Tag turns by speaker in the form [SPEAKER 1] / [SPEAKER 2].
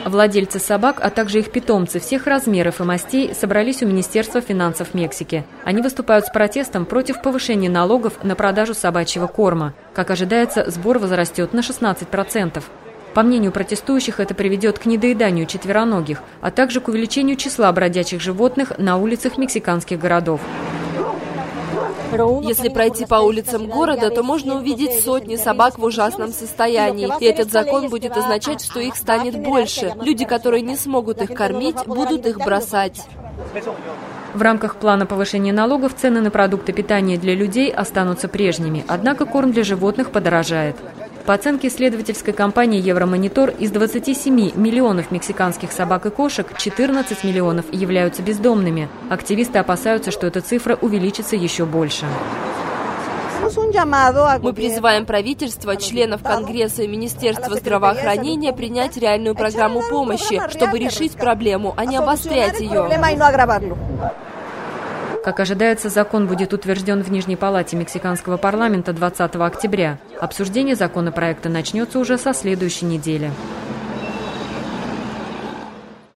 [SPEAKER 1] Владельцы собак, а также их питомцы всех размеров и мастей собрались у Министерства финансов Мексики. Они выступают с протестом против повышения налогов на продажу собачьего корма. Как ожидается, сбор возрастет на 16%. По мнению протестующих, это приведет к недоеданию четвероногих, а также к увеличению числа бродячих животных на улицах мексиканских городов.
[SPEAKER 2] Если пройти по улицам города, то можно увидеть сотни собак в ужасном состоянии. И этот закон будет означать, что их станет больше. Люди, которые не смогут их кормить, будут их бросать.
[SPEAKER 1] В рамках плана повышения налогов цены на продукты питания для людей останутся прежними, однако корм для животных подорожает. По оценке исследовательской компании «Евромонитор», из 27 миллионов мексиканских собак и кошек 14 миллионов являются бездомными. Активисты опасаются, что эта цифра увеличится еще больше.
[SPEAKER 2] Мы призываем правительство, членов Конгресса и Министерства здравоохранения принять реальную программу помощи, чтобы решить проблему, а не обострять ее.
[SPEAKER 1] Как ожидается, закон будет утвержден в Нижней палате мексиканского парламента 20 октября. Обсуждение законопроекта начнется уже со следующей недели.